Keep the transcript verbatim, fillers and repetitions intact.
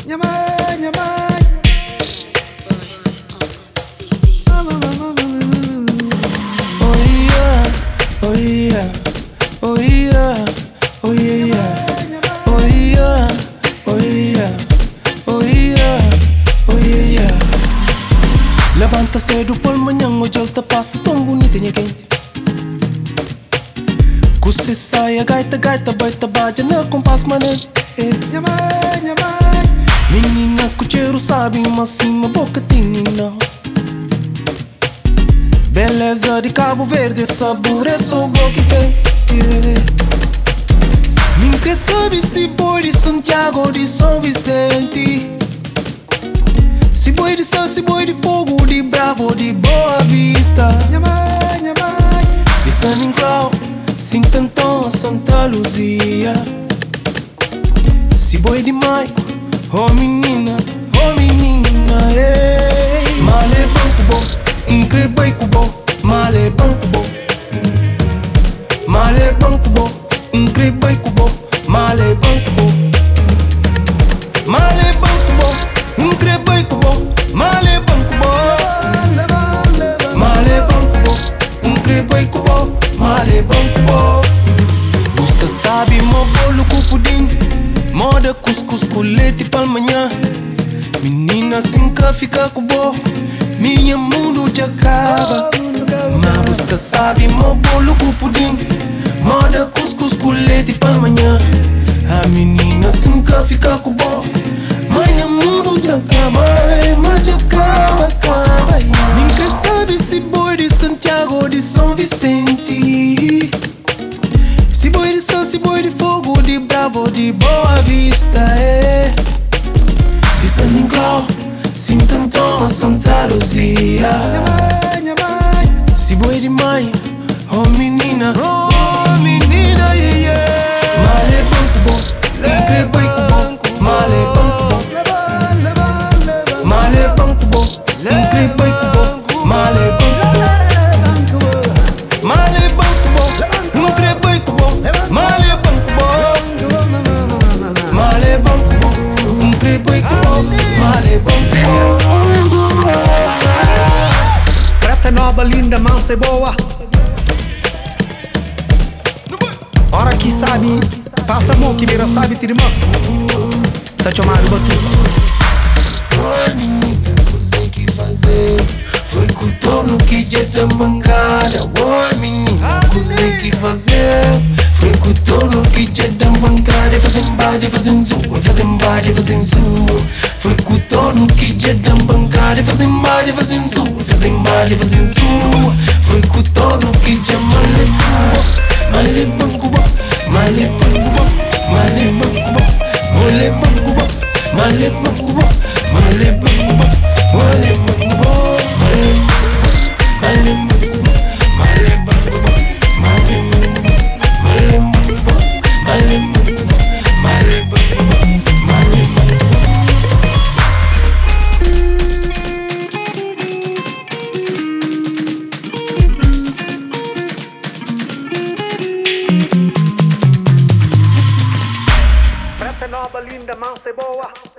Minha mãe, minha mãe. Oh yeah, oh yeah, oh yeah, oh yeah, oh yeah, oh yeah, oh yeah, oh yeah. Levanta cedo por manhã, hoje ele te passa tão bonita e quente. Cusi saia, gaita, gaita, baita, baja na compasso manete. Minha mãe, minha mãe. Menina, cucheiro sabe, mas sim, uma boca tinha. Beleza de Cabo Verde, sabor é só bom que tem. Yeah. Nunca sabe se boi de Santiago de São Vicente, se boi de sal, se boi de fogo, de Bravo, de Boa Vista. Minha mãe, minha mãe. De San Nicolau, Sintantão a Santa Luzia. Se boi de Maio, oh menina, oh menina, ei. Male banco bom, incrível e bom. Male banco bom, male banco bom, incrível e bom. Male banco bom, male banco bom, incrível e bom. Male banco bom, male banco bom, incrível e bom. Male banco bom. Gusta sabe mo bolo com pudim, moda cuscuz com leite pal manhã. Menina assim que fica com bo, minha mundo já acaba. Mas você sabe mo bolo com pudim, moda cuscuz com leite pal manhã. A menina assim que fica com bo, minha mundo já acaba. Mas já acaba, acaba. Ninguém sabe se boi de Santiago de São Vicente, se boi de sal, se boi de fogo, de Bravo, de Boa Vista, é. De San Nicolau, Sintantão a Santa Luzia. Minha mãe. Se boi de Maio, oh menina, oh menina, yeah, yeah. Male banco bom, incrível e bom. Male banco bom, male banco bom, incrível e bom. Male banco bom, male banco bom, incrível e bom. Male banco bom, male banco bom, incrível e bom. Male banco bom. Preta, nova, linda, mansa e boa. Hora que sabe, passa a mão que vira sabe, tira mansa. Tá chamando o batu. Oi menina, você que fazer foi com o torno que já da bancada. Oi menina, você que fazer foi com o torno que já da bancada. Fazem bade, fazem zu, fazem bade, fazem zu. Foi com o torno que já da bancada. Fazem bade, fazem zu, fazem bade, fazem zu. Foi com o torno que já male boa, male banco bom, male banco bom, male banco bom, male banco bom, male banco bom, male banco bom, male banco bom, male banco bom, male banco bom, male banco bom, male banco bom, male banco bom, male banco bom, male banco bom. Preta, nova, linda, mansa e boa.